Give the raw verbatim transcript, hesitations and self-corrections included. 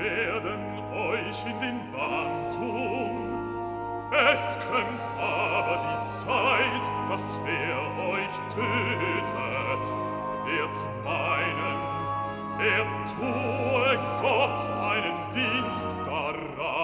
werden euch in den Bann tun. Es kömmt aber die Zeit, dass wer euch tötet, wird meinen, er tue Gott einen Dienst daran.